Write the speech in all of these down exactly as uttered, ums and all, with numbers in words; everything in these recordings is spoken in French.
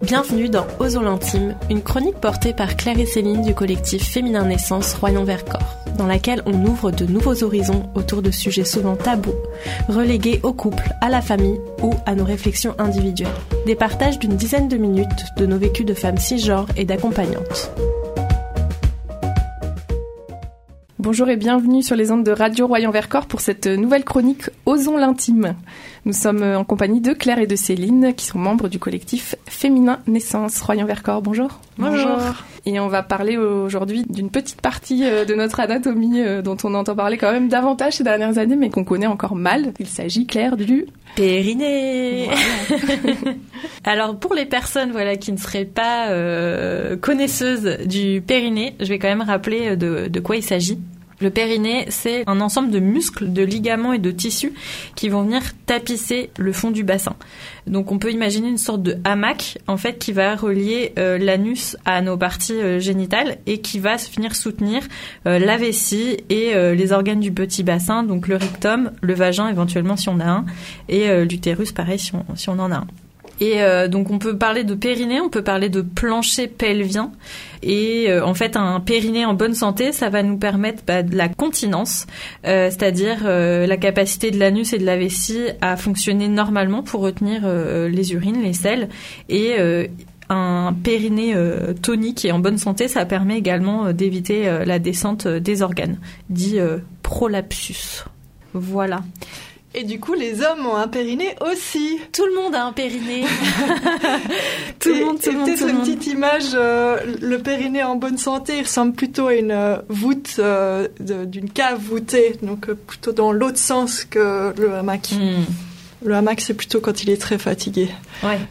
Bienvenue dans Osons l'intime, une chronique portée par Claire et Céline du collectif Féminin Naissance Royan-Vercors, dans laquelle on ouvre de nouveaux horizons autour de sujets souvent tabous, relégués au couple, à la famille ou à nos réflexions individuelles. Des partages d'une dizaine de minutes de nos vécus de femmes cisgenres et d'accompagnantes. Bonjour et bienvenue sur les ondes de Radio Royan-Vercors pour cette nouvelle chronique Osons l'intime. Nous sommes en compagnie de Claire et de Céline qui sont membres du collectif Féminin Naissance Royan-Vercors. Bonjour. Bonjour. Et on va parler aujourd'hui d'une petite partie de notre anatomie dont on entend parler quand même davantage ces dernières années mais qu'on connaît encore mal. Il s'agit, Claire, du périnée. Voilà. Alors pour les personnes voilà qui ne seraient pas euh, connaisseuses du périnée, je vais quand même rappeler de, de quoi il s'agit. Le périnée, c'est un ensemble de muscles, de ligaments et de tissus qui vont venir tapisser le fond du bassin. Donc on peut imaginer une sorte de hamac en fait qui va relier euh, l'anus à nos parties euh, génitales et qui va venir soutenir euh, la vessie et euh, les organes du petit bassin, donc le rectum, le vagin éventuellement si on a un, et euh, l'utérus pareil si on, si on en a un. Et euh, donc on peut parler de périnée, on peut parler de plancher pelvien. Et euh, en fait, un périnée en bonne santé, ça va nous permettre bah, de la continence, euh, c'est-à-dire euh, la capacité de l'anus et de la vessie à fonctionner normalement pour retenir euh, les urines, les selles. Et euh, un périnée euh, tonique et en bonne santé, ça permet également euh, d'éviter euh, la descente euh, des organes, dit euh, prolapsus. Voilà. Et du coup, les hommes ont un périnée aussi. Tout le monde a un périnée. tout le monde, tout le monde, tout le monde. Une petite image, euh, le périnée en bonne santé, il ressemble plutôt à une euh, voûte euh, de, d'une cave voûtée, donc euh, plutôt dans l'autre sens que le hamac. Mm. Le hamac, c'est plutôt quand il est très fatigué. Ouais.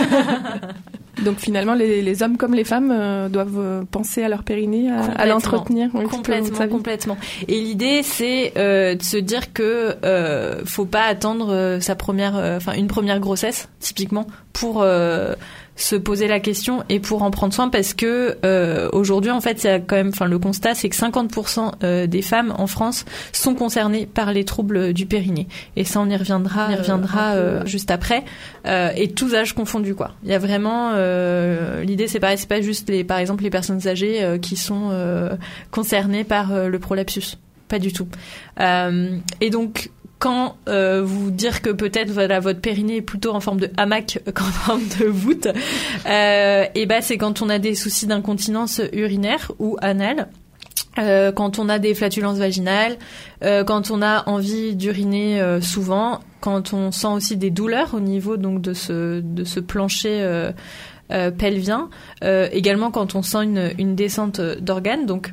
Donc finalement, les, les hommes comme les femmes euh, doivent euh, penser à leur périnée, à, à l'entretenir. Oui, complètement, complètement. Et l'idée, c'est euh, de se dire que euh, faut pas attendre euh, sa première, enfin euh, une première grossesse, typiquement, pour euh, se poser la question et pour en prendre soin, parce que euh, aujourd'hui, en fait, il y a quand même, enfin, le constat, c'est que cinquante pour cent euh, des femmes en France sont concernées par les troubles du périnée. Et ça, on y reviendra, on y reviendra euh, juste après. Euh, et tous âges confondus, quoi. Il y a vraiment euh, l'idée, c'est pas, c'est pas juste les, par exemple, les personnes âgées euh, qui sont euh, concernées par euh, le prolapsus. Pas du tout. Euh, et donc, quand euh, vous dire que peut-être voilà votre périnée est plutôt en forme de hamac qu'en forme de voûte, euh, et ben c'est quand on a des soucis d'incontinence urinaire ou anale, euh, quand on a des flatulences vaginales, euh, quand on a envie d'uriner euh, souvent, quand on sent aussi des douleurs au niveau donc de ce de ce plancher euh, euh, pelvien, euh, également quand on sent une une descente d'organes, donc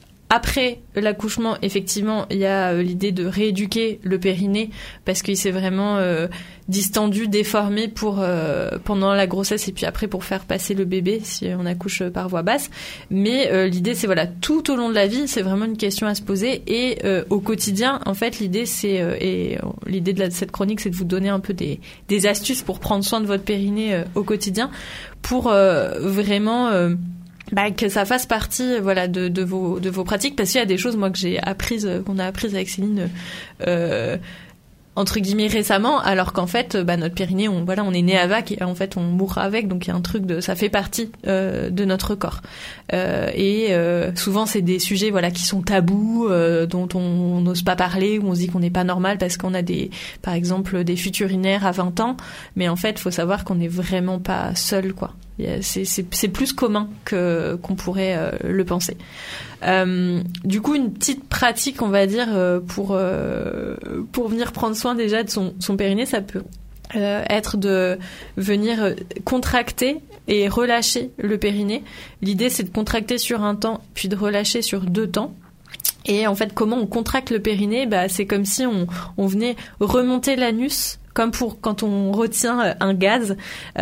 après l'accouchement, effectivement, il y a euh, l'idée de rééduquer le périnée parce qu'il s'est vraiment euh, distendu, déformé pour euh, pendant la grossesse et puis après pour faire passer le bébé si on accouche par voie basse. Mais euh, l'idée, c'est voilà, tout au long de la vie, c'est vraiment une question à se poser et euh, au quotidien, en fait, l'idée c'est euh, et euh, l'idée de, la, de cette chronique, c'est de vous donner un peu des des astuces pour prendre soin de votre périnée euh, au quotidien, pour euh, vraiment euh, Bah, que ça fasse partie, voilà, de, de vos, de vos pratiques, parce qu'il y a des choses, moi, que j'ai apprises, qu'on a apprises avec Céline, euh, entre guillemets récemment, alors qu'en fait, bah, notre périnée, on, voilà, on est né avec, et en fait, on mourra avec, donc il y a un truc de, ça fait partie, euh, de notre corps. Euh, et, euh, souvent, c'est des sujets, voilà, qui sont tabous, euh, dont on n'ose pas parler, où on se dit qu'on n'est pas normal parce qu'on a des, par exemple, des fuites urinaires à vingt ans, mais en fait, faut savoir qu'on n'est vraiment pas seul, quoi. C'est, c'est, c'est plus commun que, qu'on pourrait euh, le penser. Euh, du coup, une petite pratique, on va dire, euh, pour, euh, pour venir prendre soin déjà de son, son périnée, ça peut euh, être de venir contracter et relâcher le périnée. L'idée, c'est de contracter sur un temps, puis de relâcher sur deux temps. Et en fait, comment on contracte le périnée ? Bah, c'est comme si on, on venait remonter l'anus, comme pour quand on retient un gaz,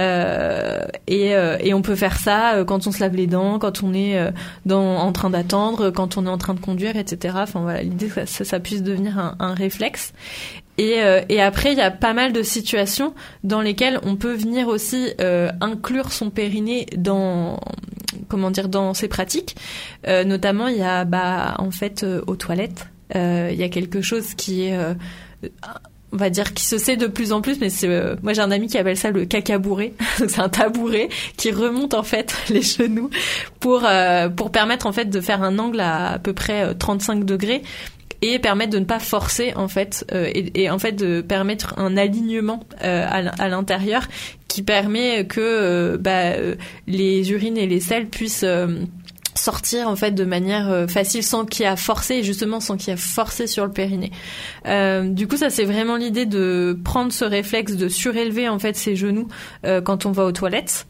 euh, et, euh, et on peut faire ça quand on se lave les dents, quand on est euh, dans, en train d'attendre, quand on est en train de conduire, et cetera. Enfin voilà, l'idée que ça, ça puisse devenir un, un réflexe. Et, euh, et après, il y a pas mal de situations dans lesquelles on peut venir aussi euh, inclure son périnée dans, comment dire, dans ses pratiques. Euh, notamment, il y a, bah, en fait, euh, aux toilettes, euh, il y a quelque chose qui est euh, on va dire qui se sait de plus en plus, mais c'est euh, moi j'ai un ami qui appelle ça le cacabouré. Donc c'est un tabouret qui remonte en fait les genoux pour euh, pour permettre en fait de faire un angle à à peu près trente-cinq degrés et permettre de ne pas forcer en fait euh, et, et en fait de permettre un alignement euh, à, à l'intérieur qui permet que euh, bah, euh, les urines et les selles puissent euh, sortir en fait de manière facile sans qu'il y ait à forcer, et justement sans qu'il y ait à forcer sur le périnée. Euh, du coup, ça c'est vraiment l'idée de prendre ce réflexe de surélever en fait ses genoux euh, quand on va aux toilettes,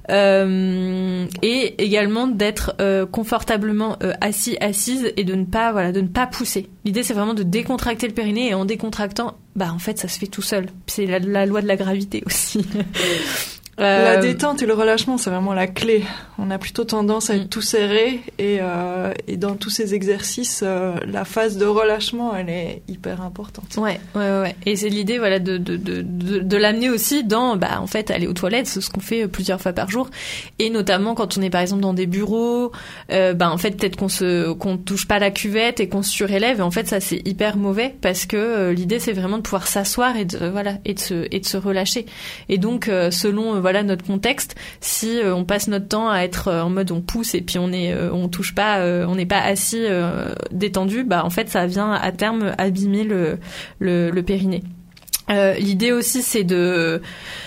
euh, et également d'être euh, confortablement euh, assis, assise, et de ne pas voilà de ne pas pousser. L'idée c'est vraiment de décontracter le périnée, et en décontractant, bah en fait ça se fait tout seul. C'est la, la loi de la gravité aussi. Euh... La détente et le relâchement, c'est vraiment la clé. On a plutôt tendance à être mm. tout serré, et, euh, et dans tous ces exercices, euh, la phase de relâchement, elle est hyper importante. Ouais, ouais, ouais. Et c'est l'idée, voilà, de de de de, de l'amener aussi dans, bah, en fait, aller aux toilettes, c'est ce qu'on fait plusieurs fois par jour, et notamment quand on est par exemple dans des bureaux, euh, bah en fait peut-être qu'on se qu'on touche pas la cuvette et qu'on se surélève, et en fait ça c'est hyper mauvais parce que euh, l'idée c'est vraiment de pouvoir s'asseoir et de euh, voilà et de se et de se relâcher. Et donc euh, selon euh, voilà notre contexte, si euh, on passe notre temps à être euh, en mode on pousse et puis on est euh, on touche pas euh, on n'est pas assis euh, détendu, bah en fait ça vient à terme abîmer le le, le périnée. Euh, l'idée aussi c'est de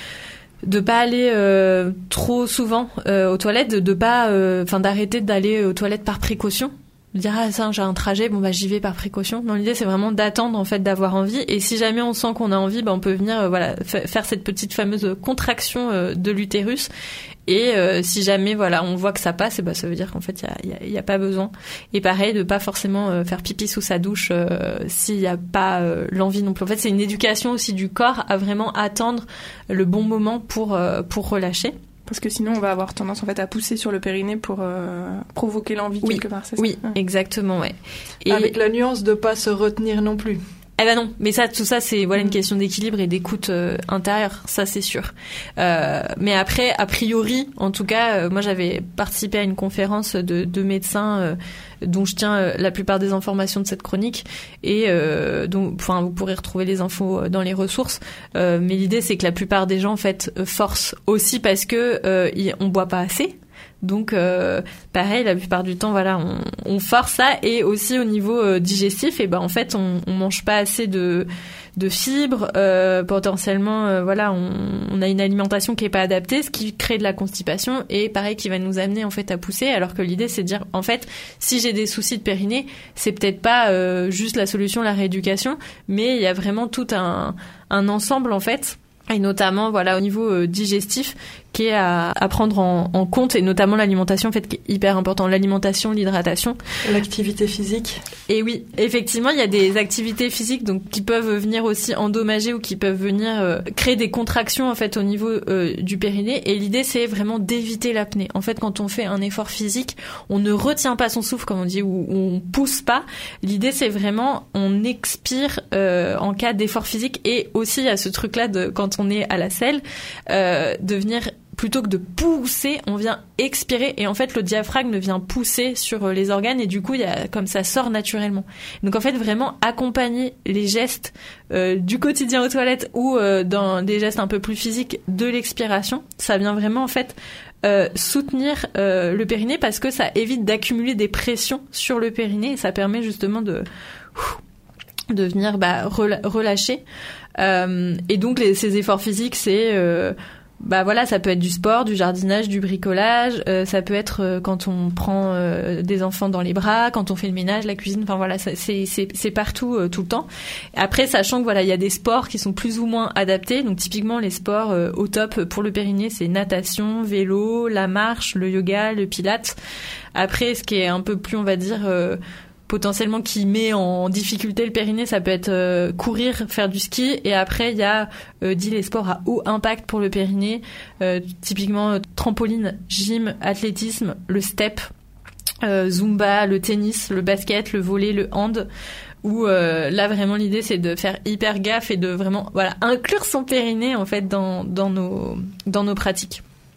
de pas aller euh, trop souvent euh, aux toilettes, de, de pas enfin euh, d'arrêter d'aller aux toilettes par précaution. De dire ah ça j'ai un trajet, bon bah j'y vais par précaution. Non, l'idée c'est vraiment d'attendre en fait, d'avoir envie, et si jamais on sent qu'on a envie, bah on peut venir euh, voilà f- faire cette petite fameuse contraction euh, de l'utérus, et euh, si jamais voilà on voit que ça passe, et bah ça veut dire qu'en fait il y a, y, a, y a pas besoin. Et pareil, de pas forcément euh, faire pipi sous sa douche euh, s'il y a pas euh, l'envie non plus. En fait c'est une éducation aussi du corps à vraiment attendre le bon moment pour euh, pour relâcher. Parce que sinon, on va avoir tendance en fait à pousser sur le périnée pour euh, provoquer l'envie oui. quelque part. C'est oui, ça oui, exactement, ouais. Et avec la nuance de pas se retenir non plus. Eh ben non, mais ça, tout ça, c'est voilà une question d'équilibre et d'écoute euh, intérieure, ça c'est sûr. Euh, mais après, a priori, en tout cas, euh, moi j'avais participé à une conférence de, de médecins euh, dont je tiens euh, la plupart des informations de cette chronique, et euh, donc, enfin, vous pourrez retrouver les infos dans les ressources. Euh, mais l'idée, c'est que la plupart des gens en fait forcent aussi parce que euh, y, on boit pas assez. Donc euh, pareil, la plupart du temps voilà on, on force ça, et aussi au niveau euh, digestif, et ben en fait on, on mange pas assez de de fibres, euh, potentiellement euh, voilà on, on a une alimentation qui est pas adaptée, ce qui crée de la constipation, et pareil qui va nous amener en fait à pousser, alors que l'idée c'est de dire en fait si j'ai des soucis de périnée, c'est peut-être pas euh, juste la solution la rééducation, mais il y a vraiment tout un un ensemble en fait. Et notamment voilà au niveau euh, digestif qui est à, à prendre en, en compte, et notamment l'alimentation en fait qui est hyper important, l'alimentation, l'hydratation, l'activité physique. Et oui, effectivement, il y a des activités physiques donc qui peuvent venir aussi endommager ou qui peuvent venir euh, créer des contractions en fait au niveau euh, du périnée, et l'idée c'est vraiment d'éviter l'apnée. En fait, quand on fait un effort physique, on ne retient pas son souffle comme on dit, ou, ou on pousse pas. L'idée c'est vraiment on expire euh, en cas d'effort physique, et aussi il y a ce truc là de quand on est à la selle euh, de venir plutôt que de pousser, on vient expirer, et en fait le diaphragme vient pousser sur les organes, et du coup il y a comme ça sort naturellement. Donc en fait vraiment accompagner les gestes euh, du quotidien aux toilettes ou euh, dans des gestes un peu plus physiques de l'expiration, ça vient vraiment en fait euh, soutenir euh, le périnée, parce que ça évite d'accumuler des pressions sur le périnée, et ça permet justement de de venir bah, relâcher. Euh, et donc les, ces efforts physiques, c'est euh, bah voilà, ça peut être du sport, du jardinage, du bricolage, euh, ça peut être euh, quand on prend euh, des enfants dans les bras, quand on fait le ménage, la cuisine, enfin voilà, ça, c'est c'est c'est partout euh, tout le temps. Après, sachant que voilà, il y a des sports qui sont plus ou moins adaptés. Donc typiquement les sports euh, au top pour le périnée, c'est natation, vélo, la marche, le yoga, le pilates. Après, ce qui est un peu plus, on va dire euh, potentiellement qui met en difficulté le périnée, ça peut être euh, courir, faire du ski, et après il y a euh, dit les sports à haut impact pour le périnée, euh, typiquement euh, trampoline, gym, athlétisme, le step, euh, zumba, le tennis, le basket, le volley, le hand, où euh, là vraiment l'idée c'est de faire hyper gaffe et de vraiment voilà inclure son périnée en fait dans dans nos dans nos pratiques.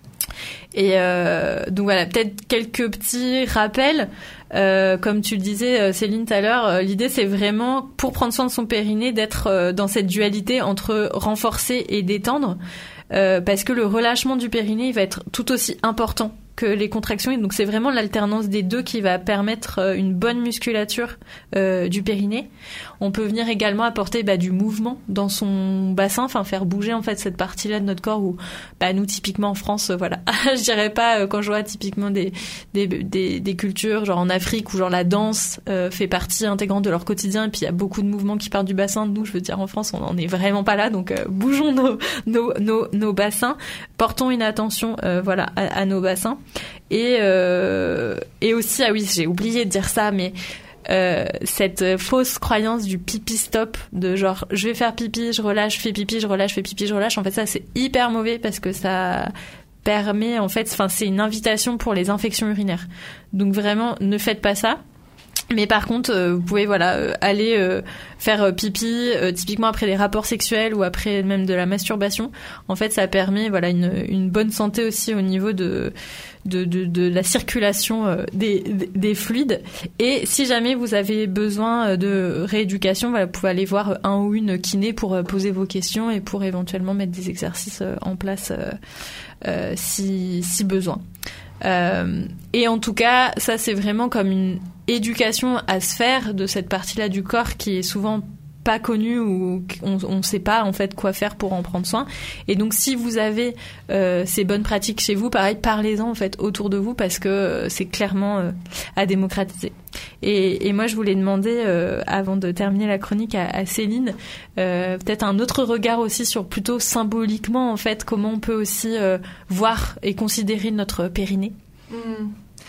Et euh, donc voilà, peut-être quelques petits rappels. Euh, comme tu le disais, Céline, tout à l'heure, euh, l'idée c'est vraiment, pour prendre soin de son périnée, d'être euh, dans cette dualité entre renforcer et détendre, euh, parce que le relâchement du périnée il va être tout aussi important que les contractions, et donc c'est vraiment l'alternance des deux qui va permettre une bonne musculature euh, du périnée. On peut venir également apporter bah, du mouvement dans son bassin, enfin faire bouger en fait cette partie-là de notre corps où bah, nous typiquement en France, euh, voilà, je dirais pas euh, quand je vois typiquement des, des des des cultures genre en Afrique où genre la danse euh, fait partie intégrante de leur quotidien et puis il y a beaucoup de mouvements qui partent du bassin. Nous, je veux dire en France, on n'en est vraiment pas là, donc euh, bougeons nos nos nos nos bassins, portons une attention euh, voilà à, à nos bassins. Et euh, et aussi, ah oui, j'ai oublié de dire ça, mais euh, cette fausse croyance du pipi stop, de genre je vais faire pipi, je relâche, je fais pipi, je relâche, je fais pipi, je relâche. En fait, ça c'est hyper mauvais parce que ça permet en fait, enfin c'est une invitation pour les infections urinaires. Donc vraiment, ne faites pas ça. Mais par contre, euh, vous pouvez voilà euh, aller euh, faire euh, pipi, euh, typiquement après les rapports sexuels ou après même de la masturbation. En fait, ça permet voilà une, une bonne santé aussi au niveau de de de, de la circulation euh, des, des des fluides. Et si jamais vous avez besoin de rééducation, voilà, vous pouvez aller voir un ou une kiné pour euh, poser vos questions et pour éventuellement mettre des exercices euh, en place euh, euh, si si besoin. Euh, et en tout cas, ça c'est vraiment comme une éducation à se faire de cette partie-là du corps qui est souvent pas connue ou on on sait pas en fait quoi faire pour en prendre soin. Et donc si vous avez euh, ces bonnes pratiques chez vous, pareil, parlez-en en fait autour de vous parce que euh, c'est clairement euh, à démocratiser. Et, et moi je voulais demander euh, avant de terminer la chronique à, à Céline euh, peut-être un autre regard aussi sur plutôt symboliquement en fait comment on peut aussi euh, voir et considérer notre périnée. Mmh.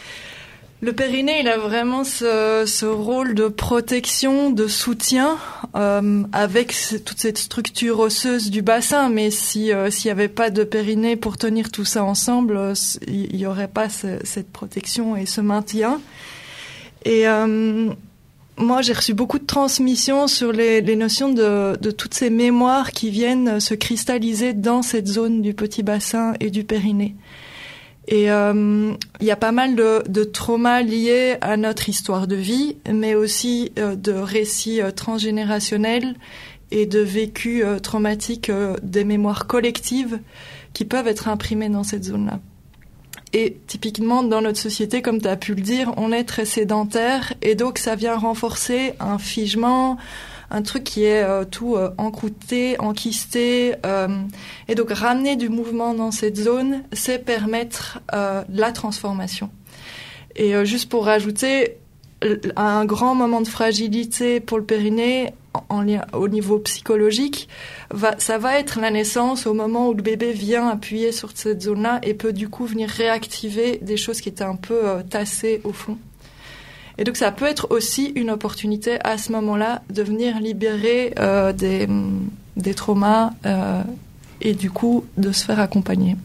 Le périnée, il a vraiment ce, ce rôle de protection, de soutien, euh, avec c- toute cette structure osseuse du bassin. Mais si euh, s'il y avait pas de périnée pour tenir tout ça ensemble, euh, il y aurait pas ce, cette protection et ce maintien. Et euh, moi, j'ai reçu beaucoup de transmissions sur les, les notions de, de toutes ces mémoires qui viennent se cristalliser dans cette zone du petit bassin et du périnée. Et euh, il y a pas mal de, de traumas liés à notre histoire de vie, mais aussi euh, de récits euh, transgénérationnels et de vécus euh, traumatiques, euh, des mémoires collectives qui peuvent être imprimées dans cette zone-là. Et typiquement, dans notre société, comme tu as pu le dire, on est très sédentaire et donc ça vient renforcer un figement, un truc qui est euh, tout euh, encroûté, enquisté. Euh, et donc ramener du mouvement dans cette zone, c'est permettre euh, la transformation. Et euh, juste pour rajouter, un grand moment de fragilité pour le périnée, en, en lien au niveau psychologique, va, ça va être la naissance au moment où le bébé vient appuyer sur cette zone-là et peut du coup venir réactiver des choses qui étaient un peu euh, tassées au fond. Et donc ça peut être aussi une opportunité à ce moment-là de venir libérer euh, des, des traumas euh, et du coup de se faire accompagner.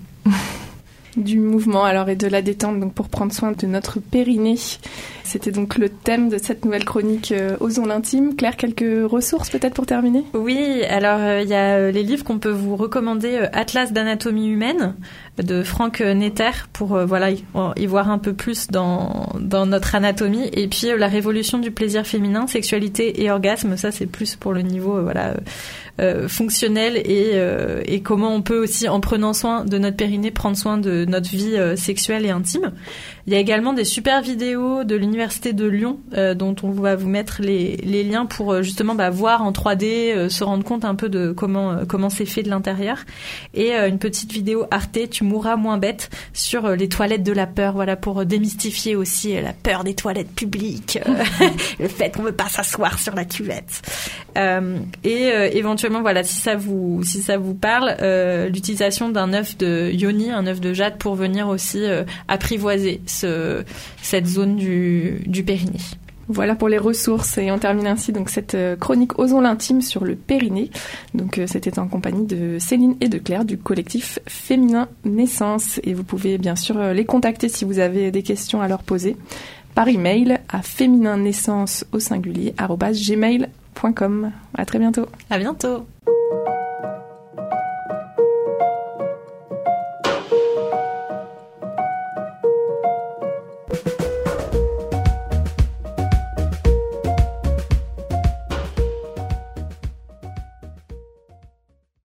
Du mouvement alors et de la détente donc pour prendre soin de notre périnée. C'était donc le thème de cette nouvelle chronique euh, Osons l'intime. Claire, quelques ressources peut-être pour terminer ? Oui, alors il euh, y a euh, les livres qu'on peut vous recommander, euh, Atlas d'anatomie humaine de Franck Netter pour euh, voilà y, y voir un peu plus dans dans notre anatomie, et puis euh, La révolution du plaisir féminin, sexualité et orgasme, ça c'est plus pour le niveau euh, voilà euh, euh, fonctionnel et euh, et comment on peut aussi en prenant soin de notre périnée prendre soin de notre vie euh, sexuelle et intime. Il y a également des super vidéos de l'université de Lyon euh, dont on va vous mettre les les liens pour euh, justement bah, voir en trois D, euh, se rendre compte un peu de comment euh, comment c'est fait de l'intérieur, et euh, une petite vidéo Arte, Tu mourras moins bête, sur euh, les toilettes de la peur, voilà, pour euh, démystifier aussi euh, la peur des toilettes publiques, euh, le fait qu'on ne veut pas s'asseoir sur la cuvette. Euh, et euh, éventuellement, voilà, si ça vous si ça vous parle, euh, l'utilisation d'un œuf de yoni, un œuf de jade, pour venir aussi euh, apprivoiser ce, cette zone du, du périnée. Voilà pour les ressources, et on termine ainsi donc cette chronique Osons l'intime sur le périnée. Donc c'était en compagnie de Céline et de Claire du collectif Féminin Naissance, et vous pouvez bien sûr les contacter si vous avez des questions à leur poser par email à féminin naissance au singulier arobase gmail point com. À très bientôt. À bientôt.